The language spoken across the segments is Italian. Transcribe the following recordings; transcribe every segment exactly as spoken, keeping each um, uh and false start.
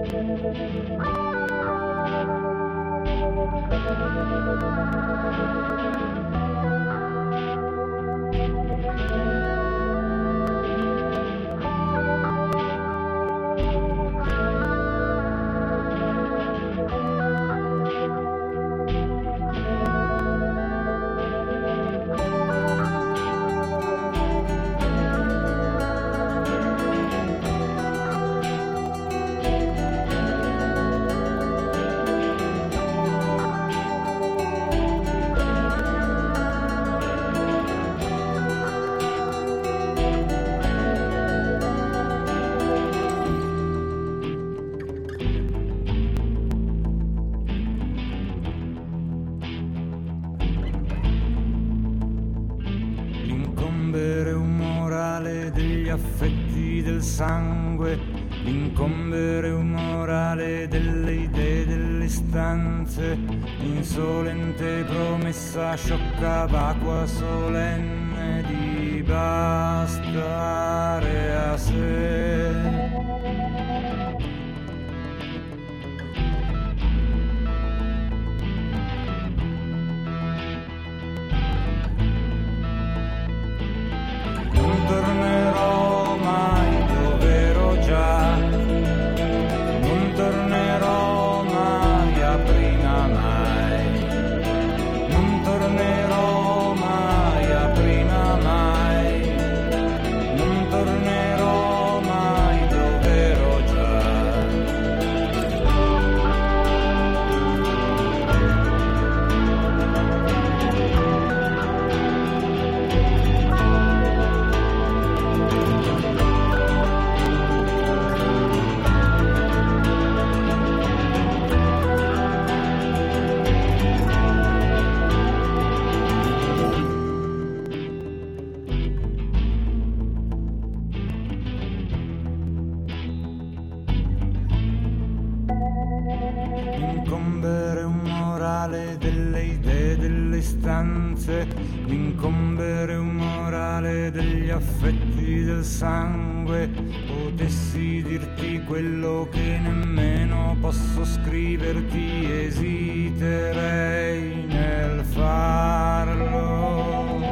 affetti del sangue, l'incombere umorale delle idee, delle istanze, insolente promessa sciocca, vacua, solenne di bastare a sé. L'incombere umorale delle idee, delle istanze, l'incombere umorale degli affetti del sangue. Potessi dirti quello che nemmeno posso scriverti, esiterei nel farlo.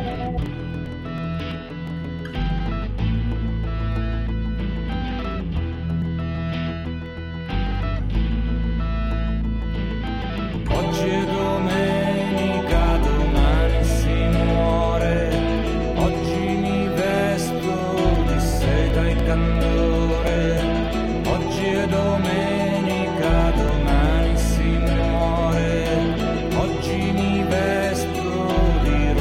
Oggi è domenica, domani si muore, oggi mi vesto di seta e candore. Oggi è domenica, domani si muore, oggi mi vesto di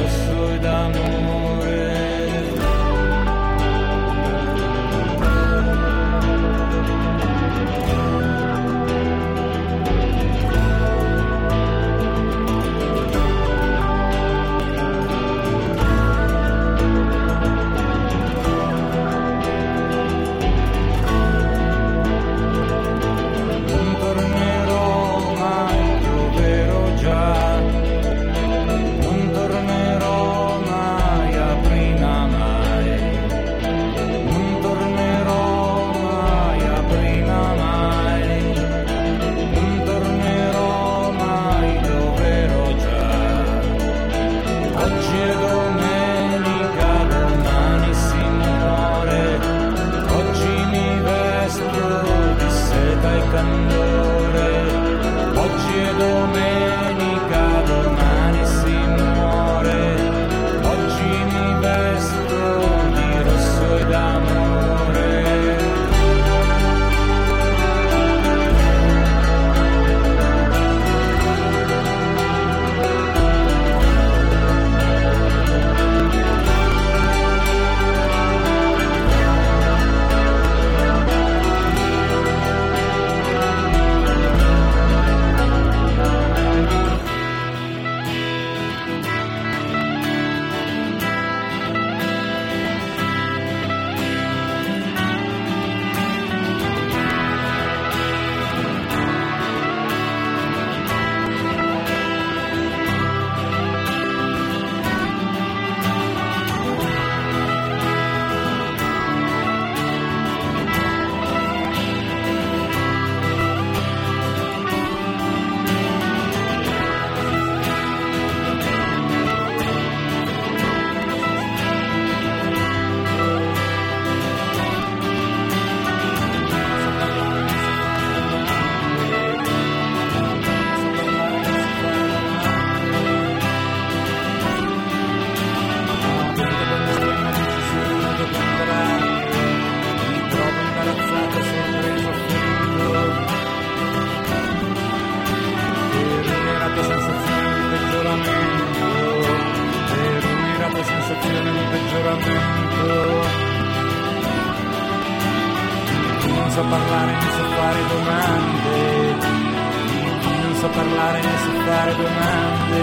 so parlare né so fare domande, di cui non so parlare né so fare domande.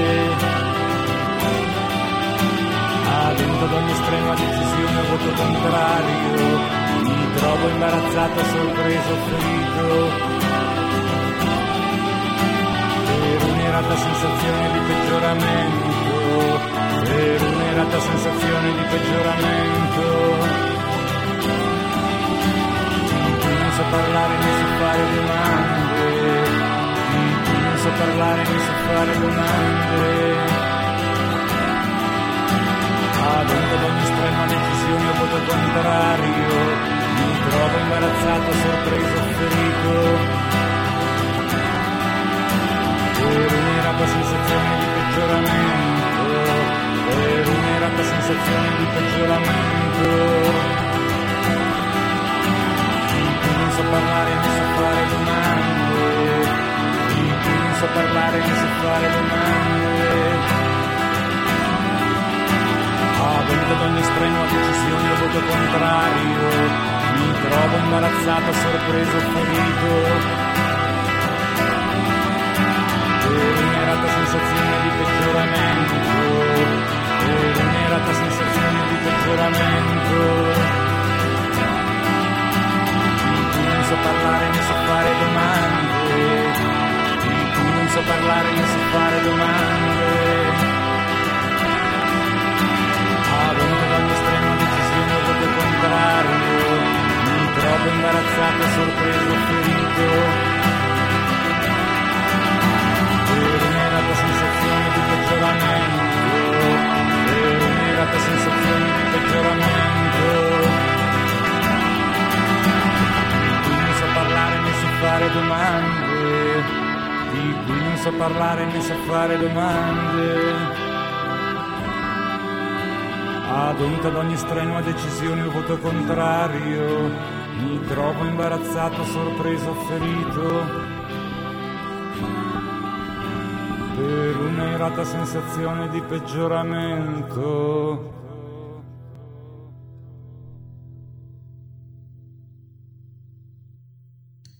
Dentro ad ogni estrema decisione o voto contrario, mi trovo imbarazzato, sorpreso, ferito, per un'errata sensazione di peggioramento, per un'errata sensazione di peggioramento, di cui non so parlare né so fare domande, di cui non so parlare né so fare domande. Dentro ad ogni estrema decisione o voto contrario, mi trovo imbarazzato, sorpreso, ferito, per un'errata sensazione di peggioramento, per un'errata sensazione di peggioramento, di cui non so parlare né so fare domande, di cui non so parlare né so fare domande. Dentro ad ogni estrema decisione o voto contrario, mi trovo imbarazzato, sorpreso, ferito, per un'errata sensazione di peggioramento, per un'errata sensazione di peggioramento, di cui non so parlare né so fare domande, di cui non so parlare né so fare domande. Dentro ad ogni estrema decisione o voto contrario, mi trovo imbarazzato, sorpreso, ferito, per un'errata sensazione di peggioramento, per un'errata sensazione di peggioramento, di cui non so parlare né so fare domande, di cui non so parlare né so fare domande. Ad ad ogni strenua decisione o voto contrario, mi trovo imbarazzato, sorpreso, ferito, per un'errata sensazione di peggioramento.